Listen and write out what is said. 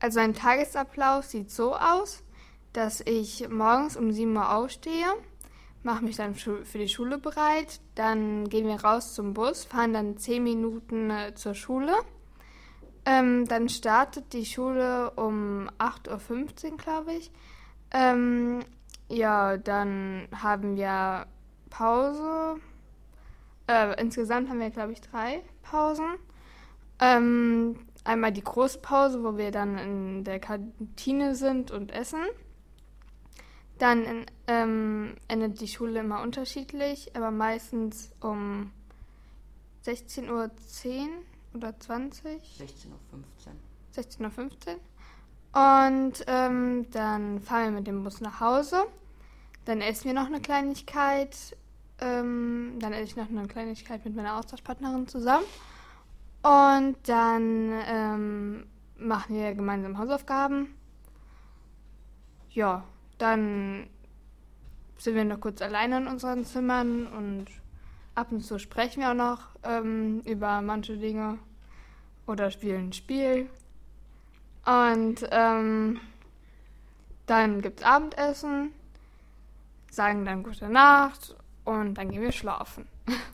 Also ein Tagesablauf sieht so aus, dass ich morgens um 7 Uhr aufstehe, mache mich dann für die Schule bereit, dann gehen wir raus zum Bus, fahren dann 10 Minuten zur Schule. Dann startet die Schule um 8:15 Uhr, glaube ich. Ja, dann haben wir Pause. Insgesamt haben wir, glaube ich, 3 Pausen. Einmal die große Pause, wo wir dann in der Kantine sind und essen. Dann endet die Schule immer unterschiedlich, aber meistens um 16:10 oder 20. 16:15 Uhr. 16:15 Uhr. Und dann fahren wir mit dem Bus nach Hause. Dann essen wir noch eine Kleinigkeit. Dann esse ich noch eine Kleinigkeit mit meiner Austauschpartnerin zusammen. Und dann machen wir gemeinsam Hausaufgaben. Ja, dann sind wir noch kurz alleine in unseren Zimmern und ab und zu sprechen wir auch noch über manche Dinge oder spielen ein Spiel. Und dann gibt's Abendessen, sagen dann gute Nacht und dann gehen wir schlafen.